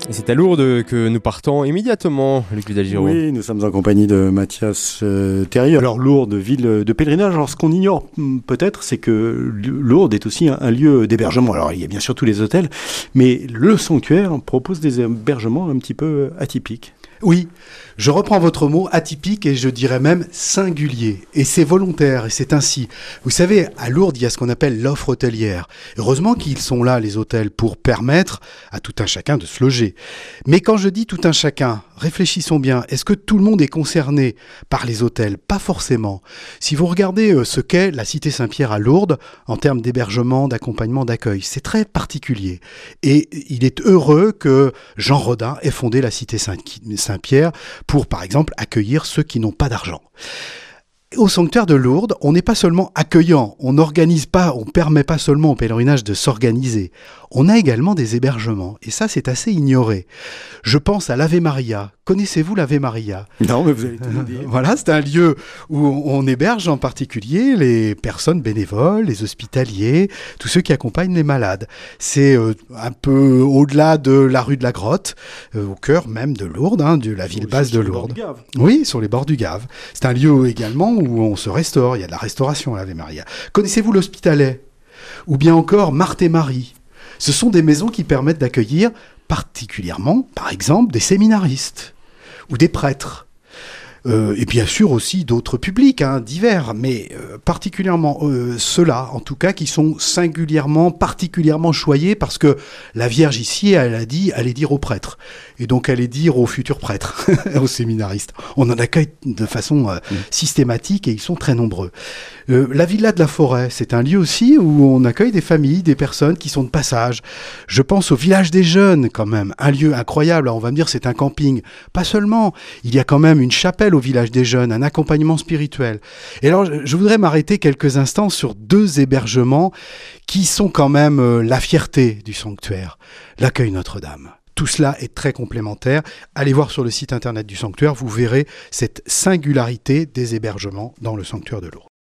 C'est à Lourdes que nous partons immédiatement, Luc Vidal-Giraud. Oui, nous sommes en compagnie de Mathias Théry. Alors Lourdes, ville de pèlerinage. Alors ce qu'on ignore peut-être, c'est que Lourdes est aussi un lieu d'hébergement. Alors il y a bien sûr tous les hôtels, mais le sanctuaire propose des hébergements un petit peu atypiques. Oui, je reprends votre mot atypique et je dirais même singulier. Et c'est volontaire et c'est ainsi. Vous savez, à Lourdes, il y a ce qu'on appelle l'offre hôtelière. Heureusement qu'ils sont là, les hôtels, pour permettre à tout un chacun de se loger. Mais quand je dis tout un chacun, réfléchissons bien. Est-ce que tout le monde est concerné par les hôtels? Pas forcément. Si vous regardez ce qu'est la Cité Saint-Pierre à Lourdes, en termes d'hébergement, d'accompagnement, d'accueil, c'est très particulier. Et il est heureux que Jean Rodin ait fondé la Cité Saint-Pierre pour, par exemple, accueillir ceux qui n'ont pas d'argent. Au sanctuaire de Lourdes, on n'est pas seulement accueillant, on n'organise pas, on permet pas seulement au pèlerinage de s'organiser. On a également des hébergements, et ça c'est assez ignoré. Je pense à l'Ave Maria. Connaissez-vous l'Ave Maria? Non, mais vous allez tout nous dire. Voilà, c'est un lieu où on héberge en particulier les personnes bénévoles, les hospitaliers, tous ceux qui accompagnent les malades. C'est un peu au-delà de la rue de la Grotte, au cœur même de Lourdes, de la ville basse de Lourdes. Oui, sur les bords du Gave. C'est un lieu également où on se restaure, il y a de la restauration à l'Ave Maria. Connaissez-vous l'Hospitalet? Ou bien encore Marthe et Marie? Ce sont des maisons qui permettent d'accueillir particulièrement, par exemple, des séminaristes ou des prêtres. Et bien sûr aussi d'autres publics divers, mais particulièrement ceux-là, en tout cas, qui sont particulièrement choyés parce que la Vierge ici, elle a dit, allez dire aux prêtres. Et donc, allez dire aux futurs prêtres, aux séminaristes. On en accueille de façon systématique et ils sont très nombreux. La Villa de la Forêt, c'est un lieu aussi où on accueille des familles, des personnes qui sont de passage. Je pense au Village des Jeunes, quand même, un lieu incroyable. Alors, on va me dire c'est un camping. Pas seulement, il y a quand même une chapelle au Village des Jeunes, un accompagnement spirituel. Et alors, je voudrais m'arrêter quelques instants sur deux hébergements qui sont quand même la fierté du sanctuaire. L'accueil Notre-Dame. Tout cela est très complémentaire. Allez voir sur le site internet du sanctuaire, vous verrez cette singularité des hébergements dans le sanctuaire de Lourdes.